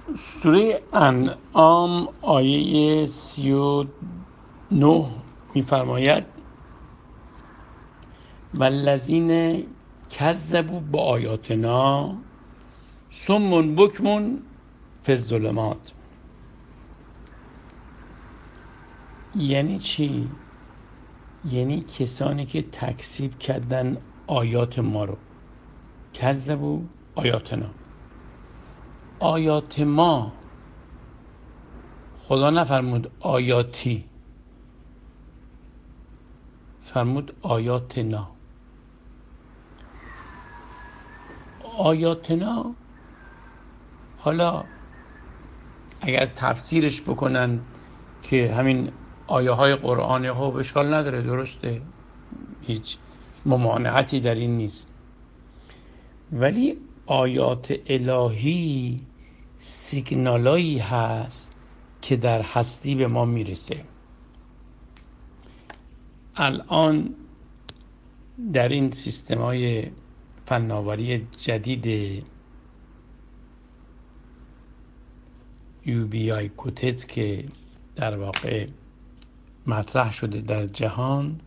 سوره انعام آیه 39 می‌فرماید والذین کذبوا بآیاتنا صم بکم فی الظلمات. یعنی چی؟ یعنی کسانی که تکذیب کردن آیات ما رو. کذبوا آیاتنا، آیات ما، خدا نفرمود آیاتی، فرمود آیاتنا. آیاتنا حالا اگر تفسیرش بکنن که همین آیه های قرآن، خب اشکال نداره، درسته، هیچ ممانعتی در این نیست. ولی آیات الهی سیگنالایی هست که در هستی به ما میرسه. الان در این سیستم‌های فناوری جدید UBI کوتت که در واقع مطرح شده در جهان،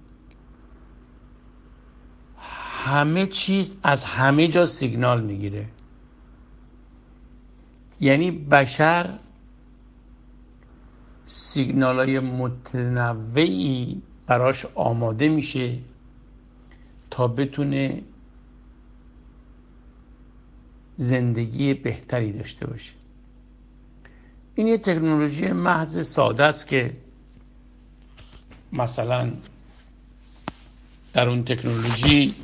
همه چیز از همه جا سیگنال میگیره. یعنی بشر سیگنال‌های متنوعی براش آماده میشه تا بتونه زندگی بهتری داشته باشه. این یه تکنولوژی محض ساده است که مثلا در اون تکنولوژی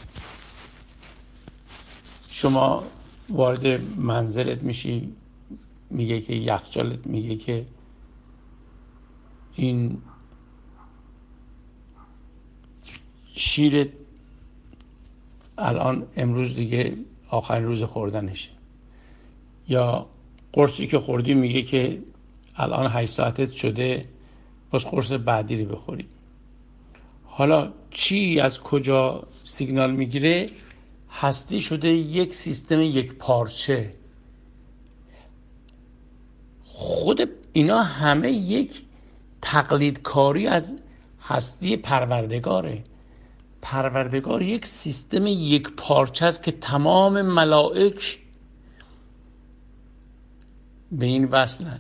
شما وارد منزلت میشی، میگه که یخچالت میگه که این شیرت الان امروز دیگه آخرین روز خوردنشه، یا قرصی که خوردی میگه که الان 8 ساعتت شده، باز قرص بعدی رو بخوری. حالا چی از کجا سیگنال میگیره؟ هستی شده یک سیستم یک پارچه. خود اینا همه یک تقلیدکاری از هستی پروردگاره. پروردگار یک سیستم یک پارچه است که تمام ملائک به این وصلن،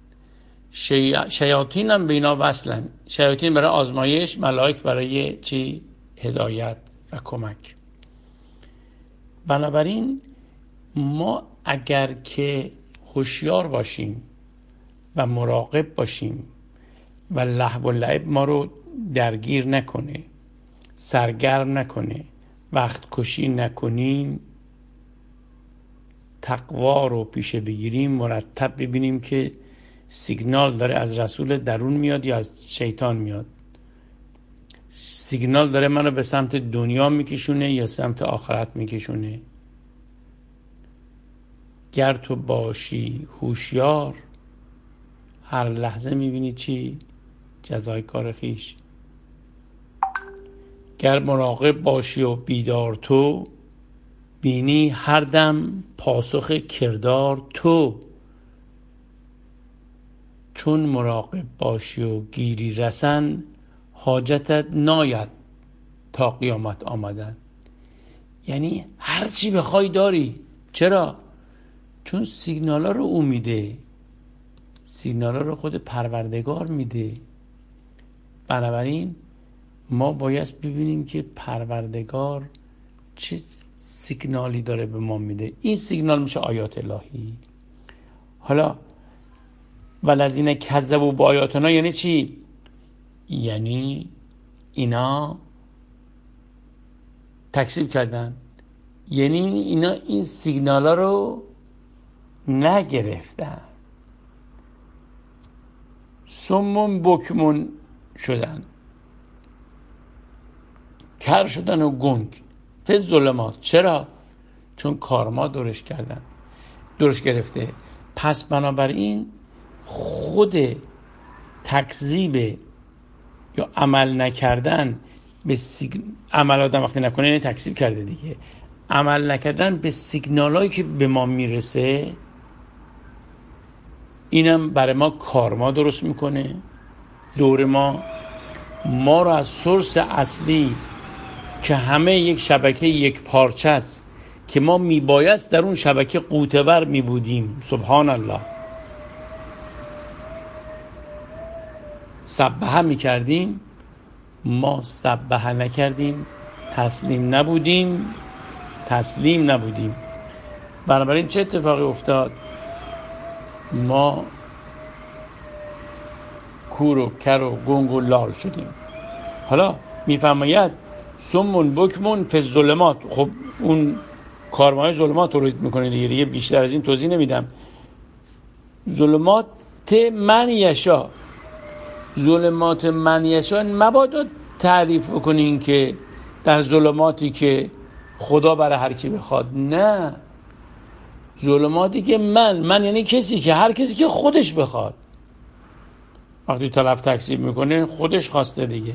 شیاطین هم به اینا وصلن. شیاطین برای آزمایش، ملائک برای چی؟ هدایت و کمک. بنابراین ما اگر که هوشیار باشیم و مراقب باشیم و لهو و لعب ما رو درگیر نکنه، سرگرم نکنه، وقت کشی نکنیم، تقوا رو پیشه بگیریم، مرتب ببینیم که سیگنال داره از رسول درون میاد یا از شیطان میاد، سیگنال داره منو به سمت دنیا میکشونه یا سمت آخرت میکشونه. گر تو باشی هوشیار، هر لحظه میبینی چی؟ جزای کار خیش. گر مراقب باشی و بیدار تو، بینی هر دم پاسخ کردار تو. چون مراقب باشی و گیری رسن، حاجتت ناید تا قیامت آمدن. یعنی هر چی بخوای داری. چرا؟ چون سیگنالا رو او میده، سیگنالا رو خود پروردگار میده. بنابراین ما باید ببینیم که پروردگار چه سیگنالی داره به ما میده. این سیگنال میشه آیات الهی. حالا والذین کذبوا بآیاتنا یعنی چی؟ یعنی اینا تکذیب کردن، یعنی اینا این سیگنالا رو نگرفتن، صم بکم شدن، کر شدن و گنگ فی ظلمات. چرا؟ چون کارما درش گرفته. پس بنابراین خود تکذیب یا عمل نکردن به عمل آدم وقتی نکنه یعنی تکذیب کرده دیگه. عمل نکردن به سیگنالایی که به ما میرسه اینم برای ما کارما درست میکنه دور ما رو از سورس اصلی که همه یک شبکه یک پارچه است که ما میبایست در اون شبکه قوتور میبودیم، سبحان الله، سبحه میکردیم، ما سبحه نکردیم، تسلیم نبودیم. بنابراین چه اتفاقی افتاد؟ ما کور و کر و گنگ و لال شدیم. حالا میفرماید سمون بکمون فی الظلمات. خب اون کارمای ظلمات رو میکنه دیگه بیشتر از این توضیح نمیدم. ظلمات من یشا، ظلمات من یشا مبادا تعریف بکنین که در ظلماتی که خدا برای هر کی بخواد، نه، ظلماتی که من یعنی کسی که هر کسی که خودش بخواد. وقتی طلب تکذیب میکنه خودش خواسته دیگه.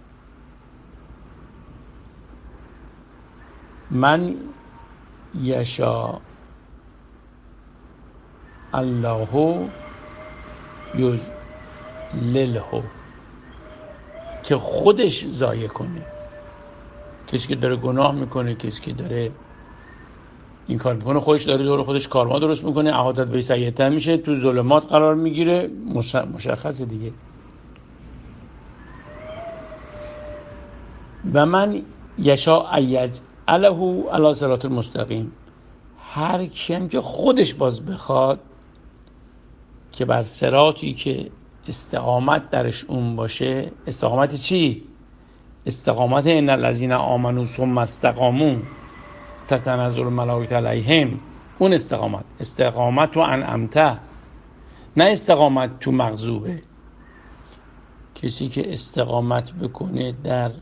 من یشا الله یضلله، که خودش ضایع کنه. کسی که داره گناه میکنه، کسی که داره این کار میکنه، خودش داره دور خودش کارما درست میکنه، احاطت به سیئات میشه، تو ظلمات قرار میگیره، مشخصه دیگه. و من یشاء یجعله علی صراط المستقیم، هر کیم که خودش باز بخواد که بر صراطی که استقامت درش اون باشه. استقامت چی؟ استقامت ان الذین آمنوا ثم استقاموا تتنزل الملائکه علیهم، اون استقامت تو انعمته، نه استقامت تو مغضوبه. کسی که استقامت بکنه در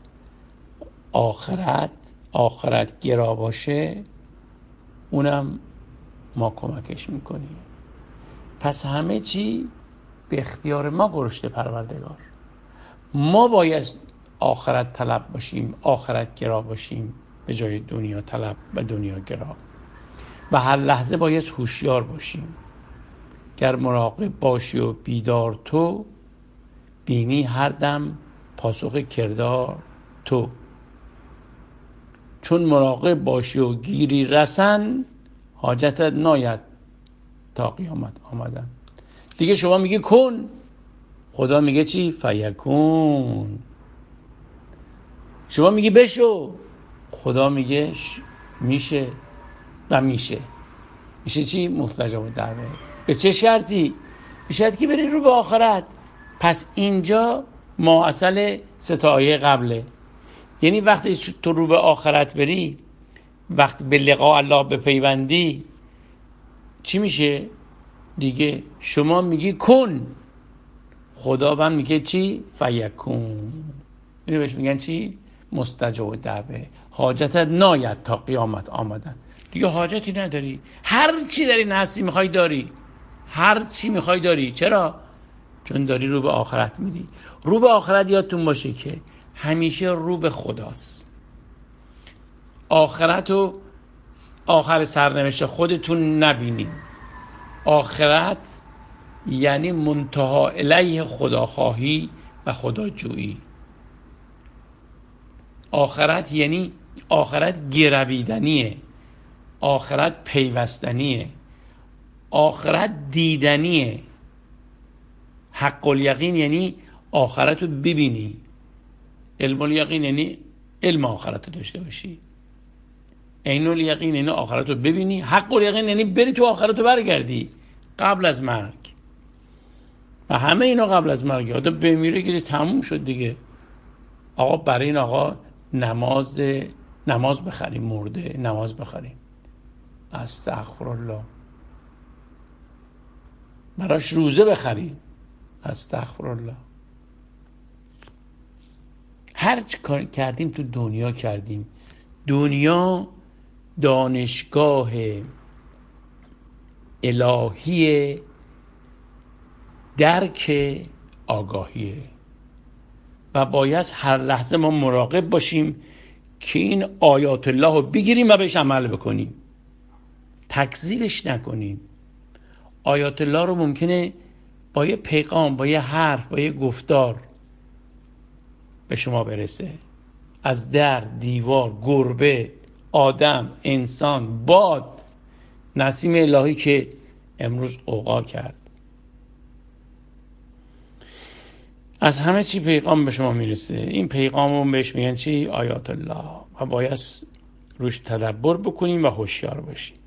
آخرت گرا باشه، اونم ما کمکش میکنیم. پس همه چی به اختیار ما گذاشته پروردگار. ما باید آخرت طلب باشیم، آخرت گرا باشیم به جای دنیا طلب و دنیا گرا. و هر لحظه باید هوشیار باشیم. گر مراقب باشی و بیدار تو، بینی هر دم پاسخ کردار تو. چون مراقب باشی و گیری رسن، حاجتت ناید تا قیامت آمدن. دیگه شما میگی کن، خدا میگه چی؟ فیکون. شما میگی بشو، خدا میگه میشه و میشه. میشه چی؟ مستجاب دعوت. به چه شرطی؟ به شرطی که بری رو به آخرت. پس اینجا ما اصل 3 آیه قبله. یعنی وقتی تو رو به آخرت بری، وقتی به لقاء الله بپیوندی، چی میشه؟ دیگه شما میگی کن، خدا هم میگه چی؟ فیکون. اینو بهش میگن چی؟ مستجاب دعوه. حاجتت ناید تا قیامت آمدن. دیگه حاجتی نداری، هر چی در این هستی میخوای داری، هر چی میخوای داری. چرا؟ چون داری رو به آخرت میری. رو به آخرت یادتون باشه که همیشه رو به خداست. آخرت و آخر سرنوشت خودتون نبینید. آخرت یعنی منتها الیه خداخواهی و خداجویی. آخرت یعنی آخرت گرویدنیه، آخرت پیوستنیه، آخرت دیدنیه. حق الیقین یعنی آخرت رو ببینی. علم الیقین یعنی علم آخرت رو داشته باشی. عین الیقین یعنی آخرت رو ببینی. حق الیقین یعنی بری تو آخرت رو برگردی قبل از مرگ. و همه اینا قبل از مرگ. آدم بمیره که تموم شد دیگه. آقا برای این آقا نماز بخریم، مرده نماز بخریم، استغفرالله. براش روزه بخریم، استغفرالله. هر چی کار کردیم تو دنیا کردیم. دنیا دانشگاه الهی درک آگاهیه و باید هر لحظه ما مراقب باشیم که این آیات الله رو بگیریم و بهش عمل بکنیم، تکذیبش نکنیم. آیات الله رو ممکنه با یه پیغام، با یه حرف، با یه گفتار به شما برسه. از در، دیوار، گربه، آدم، انسان، باد، نسیم الهی که امروز غوغا کرد. از همه چی پیغام به شما میرسه. این پیغام رو بهش میگن چی؟ آیات الله. و باید روش تدبر بکنیم و هوشیار باشیم.